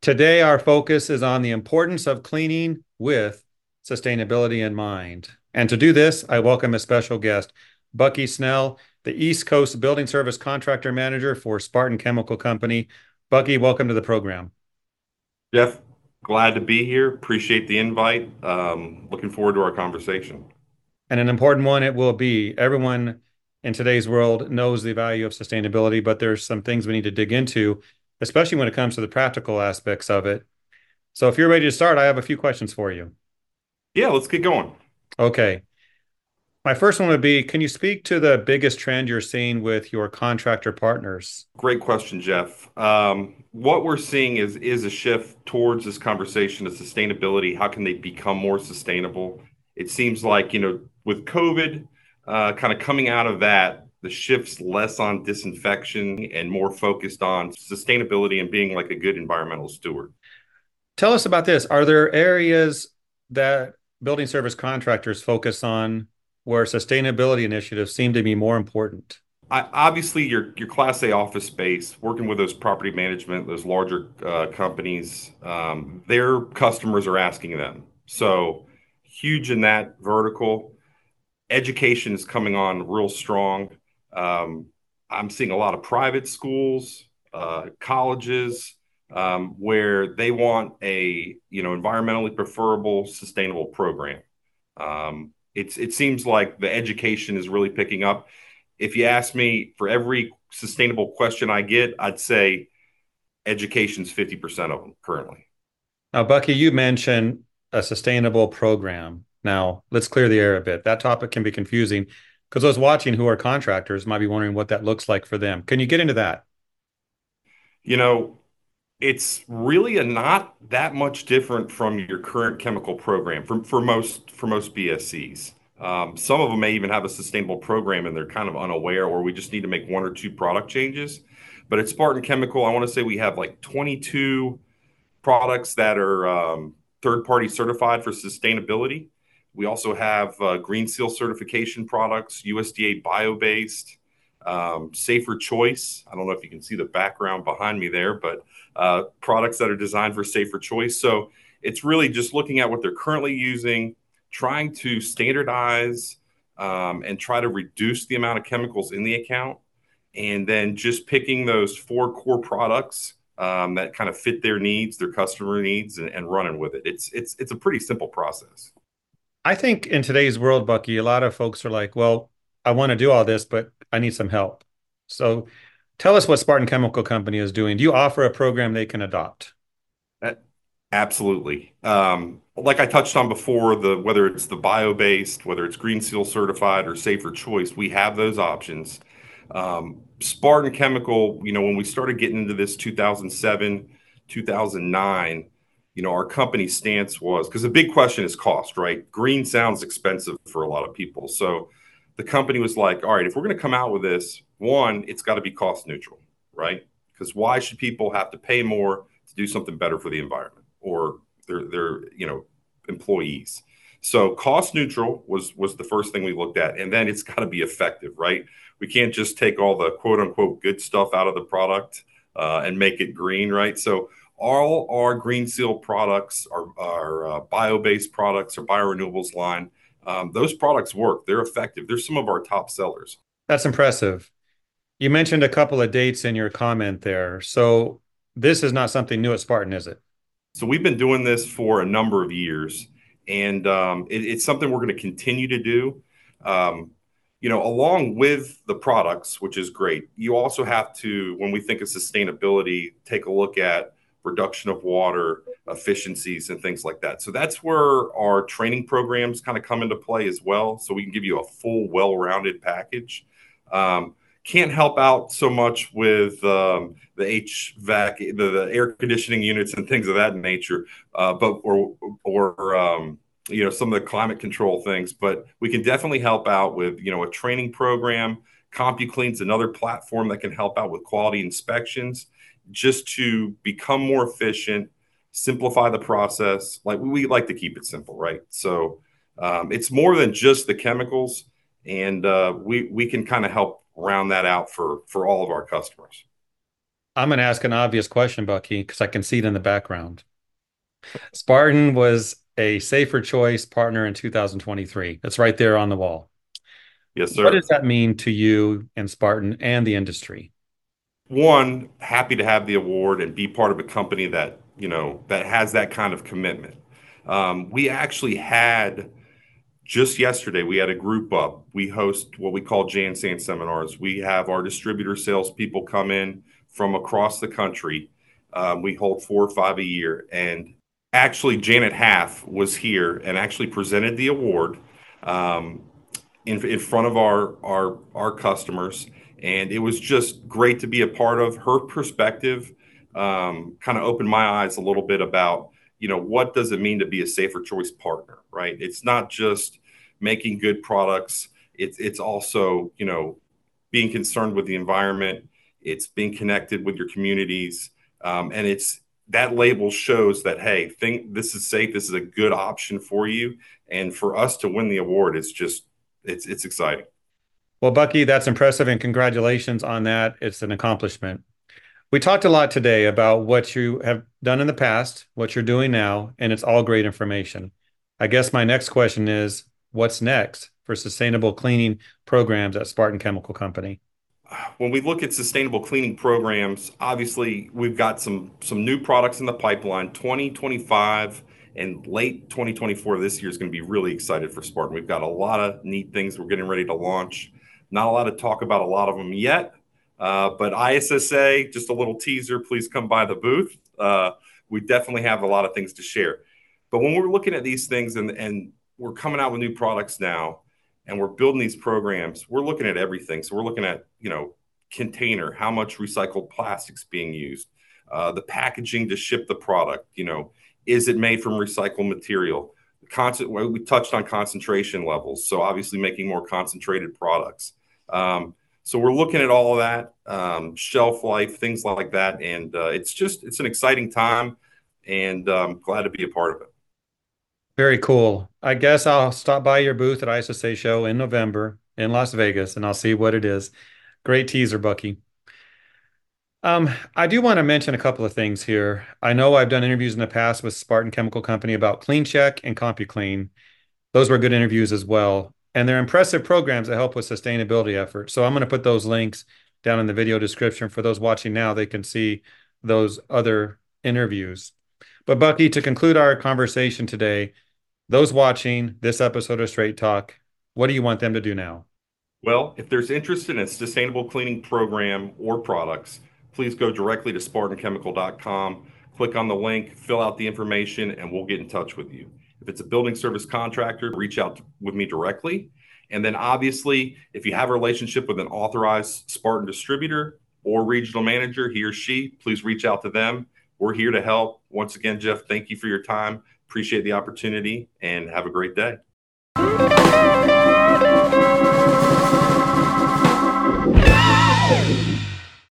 Today, our focus is on the importance of cleaning with sustainability in mind. And to do this, I welcome a special guest, Bucky Snell, the East Coast Building Service Contractor Manager for Spartan Chemical Company. Bucky, welcome to the program. Jeff, glad to be here. Appreciate the invite. Looking forward to our conversation. And an important one it will be. Everyone in today's world knows the value of sustainability, but there's some things we need to dig into, especially when it comes to the practical aspects of it. So if you're ready to start, I have a few questions for you. Yeah, let's get going. Okay. My first one would be, can you speak to the biggest trend you're seeing with your contractor partners? Great question, Jeff. What we're seeing is a shift towards this conversation of sustainability. How can they become more sustainable? It seems like, with COVID kind of coming out of that, the shift's less on disinfection and more focused on sustainability and being like a good environmental steward. Tell us about this. Are there areas that building service contractors focus on where sustainability initiatives seem to be more important? Obviously, your Class A office space, working with those property management, those larger companies, their customers are asking them. So huge in that vertical. Education is coming on real strong. Um, I'm seeing a lot of private schools, colleges, where they want a environmentally preferable, sustainable program. It seems like the education is really picking up. If you ask me for every sustainable question I get, I'd say education's 50% of them currently. Now, Bucky, you mentioned a sustainable program. Now, let's clear the air a bit. That topic can be confusing because those watching who are contractors might be wondering what that looks like for them. Can you get into that? You know, it's really not that much different from your current chemical program for most BSCs. Some of them may even have a sustainable program and they're kind of unaware, or we just need to make one or two product changes. But at Spartan Chemical, I want to say we have like 22 products that are third party certified for sustainability. We also have Green Seal certification products, USDA bio based, Safer Choice. I don't know if you can see the background behind me there, but products that are designed for safer choice. So it's really just looking at what they're currently using, trying to standardize and try to reduce the amount of chemicals in the account, and then just picking those four core products that kind of fit their needs, their customer needs, and running with it. It's a pretty simple process. I think in today's world, Bucky, a lot of folks are like, well, I want to do all this, but I need some help. So tell us what Spartan Chemical Company is doing. Do you offer a program they can adopt? Uh, Absolutely. Like I touched on before, the whether it's the bio-based, whether it's Green Seal certified or Safer Choice, we have those options. Spartan Chemical, when we started getting into this 2007, 2009, our company stance was because the big question is cost, right? Green sounds expensive for a lot of people. So the company was like, all right, if we're going to come out with this, one, it's got to be cost neutral, right? Because why should people have to pay more to do something better for the environment or their employees? So cost neutral was the first thing we looked at, and then it's got to be effective, right? We can't just take all the quote unquote good stuff out of the product and make it green, right? So all our Green Seal products, our bio-based products, our biorenewables line, those products work. They're effective. They're some of our top sellers. That's impressive. You mentioned a couple of dates in your comment there. So this is not something new at Spartan, is it? So we've been doing this for a number of years, and it's something we're going to continue to do. Along with the products, which is great, you also have to, when we think of sustainability, take a look at reduction of water, efficiencies, and things like that. So that's where our training programs kind of come into play as well. So we can give you a full, well-rounded package. Can't help out so much with the HVAC, the air conditioning units, and things of that nature, but or some of the climate control things. But we can definitely help out with a training program. CompuClean's another platform that can help out with quality inspections, just to become more efficient, simplify the process. Like we like to keep it simple, right? So it's more than just the chemicals, and we can kind of help round that out for all of our customers. I'm going to ask an obvious question, Bucky, because I can see it in the background. Spartan was a Safer Choice partner in 2023. That's right there on the wall. Yes, What does sir. that mean to you and Spartan and the industry? One, happy to have the award and be part of a company that, that has that kind of commitment. We actually had just yesterday, we had a group up. We host what we call Jan seminars. We have our distributor salespeople come in from across the country. We hold 4 or 5 a year. And actually, Janet Half was here and actually presented the award um, in front of our customers. And it was just great to be a part of her perspective. Kind of opened my eyes a little bit about, what does it mean to be a Safer Choice partner, right? It's not just making good products. It's also, being concerned with the environment. It's being connected with your communities. And it's that label shows that, hey, think this is safe. This is a good option for you. And for us to win the award, it's exciting. Well, Bucky, that's impressive and congratulations on that. It's an accomplishment. We talked a lot today about what you have done in the past, what you're doing now, and it's all great information. I guess my next question is, what's next for sustainable cleaning programs at Spartan Chemical Company? When we look at sustainable cleaning programs, obviously we've got some new products in the pipeline. 2025 and late 2024 this year is going to be really excited for Spartan. We've got a lot of neat things we're getting ready to launch. Not a lot to talk about a lot of them yet, but ISSA, just a little teaser. Please come by the booth. We definitely have a lot of things to share. But when we're looking at these things and we're coming out with new products now, and we're building these programs, we're looking at everything. So we're looking at, container, how much recycled plastics being used, the packaging to ship the product, is it made from recycled material? We touched on concentration levels. So obviously making more concentrated products. So we're looking at all of that, shelf life, things like that. And it's an exciting time, and glad to be a part of it. Very cool. I guess I'll stop by your booth at ISSA show in November in Las Vegas and I'll see what it is. Great teaser, Bucky. I do want to mention a couple of things here. I know I've done interviews in the past with Spartan Chemical Company about CleanCheck and CompuClean. Those were good interviews as well. And they're impressive programs that help with sustainability efforts. So I'm going to put those links down in the video description for those watching now. They can see those other interviews. But Bucky, to conclude our conversation today, those watching this episode of Straight Talk, what do you want them to do now? Well, if there's interest in a sustainable cleaning program or products, please go directly to SpartanChemical.com, click on the link, fill out the information, and we'll get in touch with you. If it's a building service contractor, reach out with me directly. And then obviously, if you have a relationship with an authorized Spartan distributor or regional manager, he or she, please reach out to them. We're here to help. Once again, Jeff, thank you for your time. Appreciate the opportunity, and have a great day.